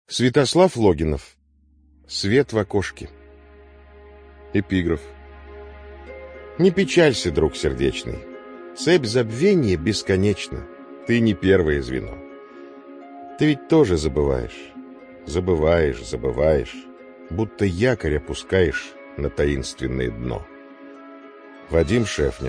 Святослав Логинов. Свет в окошке. Эпиграф. Не печалься, друг сердечный. Цепь забвения бесконечна. Ты не первое звено. Ты ведь тоже забываешь. Забываешь. Будто якорь опускаешь на таинственное дно. Вадим Шефнер.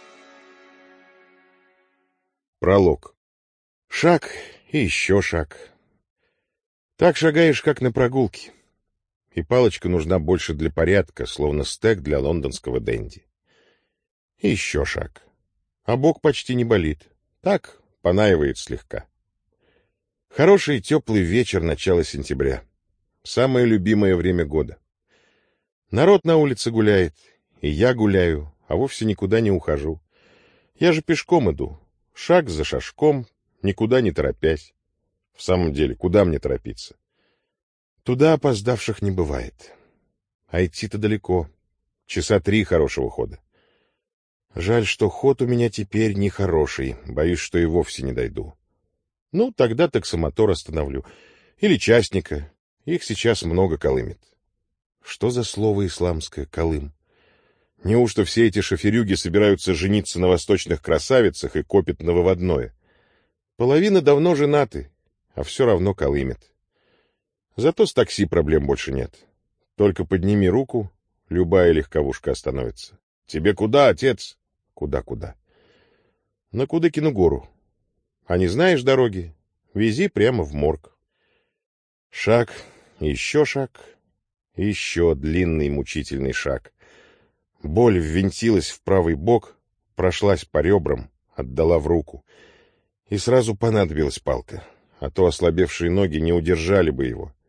Пролог. Шаг и еще шаг. Так шагаешь, как на прогулке. И палочка нужна больше для порядка, словно стек для лондонского денди. И еще шаг. А бок почти не болит. Так, понаивает слегка. Хороший теплый вечер начала сентября. Самое любимое время года. Народ на улице гуляет, и я гуляю, а вовсе никуда не ухожу. Я же пешком иду, шаг за шажком, никуда не торопясь. В самом деле, куда мне торопиться? Туда опоздавших не бывает. А идти-то далеко. 3 часа хорошего хода. Жаль, что ход у меня теперь нехороший. Боюсь, что и вовсе не дойду. Ну, тогда таксомотор остановлю. Или частника. Их сейчас много колымет. Что за слово исламское «колым»? Неужто все эти шоферюги собираются жениться на восточных красавицах и копят на выводное? Половина давно женаты, а все равно колымет. Зато с такси проблем больше нет. Только подними руку, любая легковушка остановится. Тебе куда, отец? Куда? На Кудыкину гору. А не знаешь дороги? Вези прямо в морг. Шаг, еще длинный мучительный шаг. Боль ввинтилась в правый бок, прошлась по ребрам, отдала в руку. И сразу понадобилась палка, а то ослабевшие ноги не удержали бы его.